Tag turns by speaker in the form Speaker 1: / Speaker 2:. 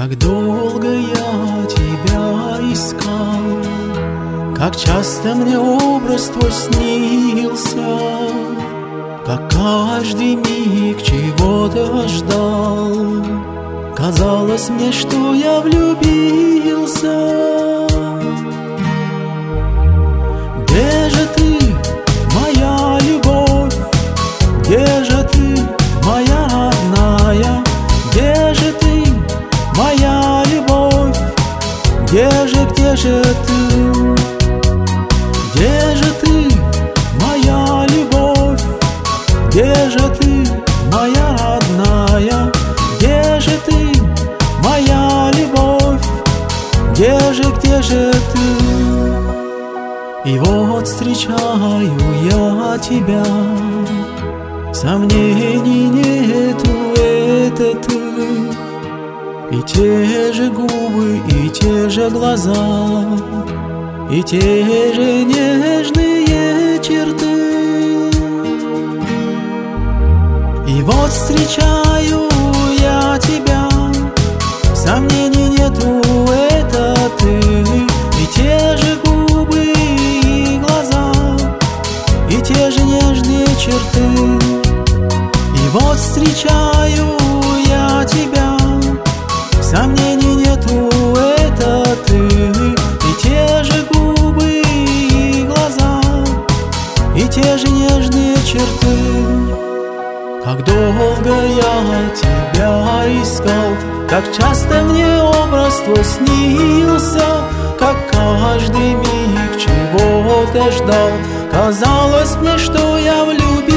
Speaker 1: Как долго я тебя искал, как часто мне образ твой снился, как каждый миг чего-то ждал. Казалось мне, что я влюбился. Где же ты, моя любовь? Где же ты, моя родная? Где же ты, моя любовь? Где же ты? Где же ты, моя любовь? Где же ты, моя родная? Где же ты, моя любовь? Где же ты? И вот встречаю я тебя, сомнений нету, это ты. И те же губы, и те же глаза, и те же нежные черты. И вот встречаю я тебя, сомнений нету, это ты. И те же губы и глаза, и те же нежные черты. И вот встречаю я тебя, сомнений нету, это ты. И те же губы и глаза, и те же нежные черты. Как долго я тебя искал, как часто мне образ твой снился, как каждый миг чего-то ждал. Казалось мне, что я влюбился.